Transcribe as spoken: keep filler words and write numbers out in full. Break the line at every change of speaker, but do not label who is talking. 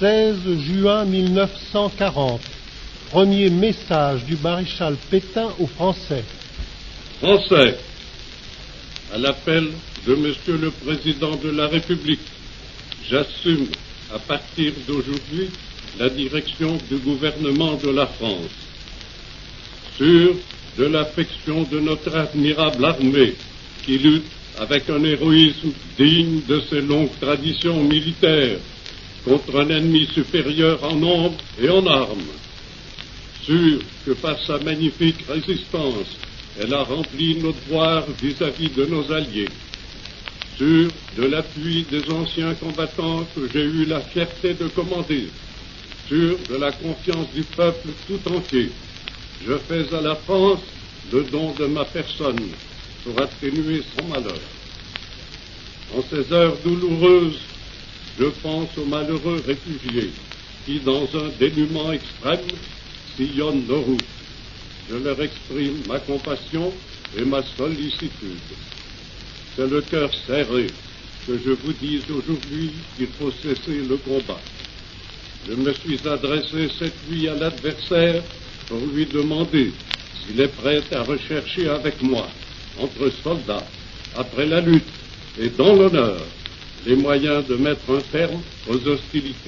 seize juin mille neuf cent quarante. Premier message du maréchal Pétain aux Français.
Français, à l'appel de Monsieur le Président de la République, j'assume à partir d'aujourd'hui la direction du gouvernement de la France. Sûr de l'affection de notre admirable armée qui lutte avec un héroïsme digne de ses longues traditions militaires contre un ennemi supérieur en nombre et en armes. Sûr que par sa magnifique résistance, elle a rempli nos devoirs vis-à-vis de nos alliés. Sûr de l'appui des anciens combattants que j'ai eu la fierté de commander. Sûr de la confiance du peuple tout entier. Je fais à la France le don de ma personne pour atténuer son malheur. En ces heures douloureuses, je pense aux malheureux réfugiés qui, dans un dénuement extrême, sillonnent nos routes. Je leur exprime ma compassion et ma sollicitude. C'est le cœur serré que je vous dis aujourd'hui qu'il faut cesser le combat. Je me suis adressé cette nuit à l'adversaire pour lui demander s'il est prêt à rechercher avec moi, entre soldats, après la lutte et dans l'honneur, les moyens de mettre un terme aux hostilités.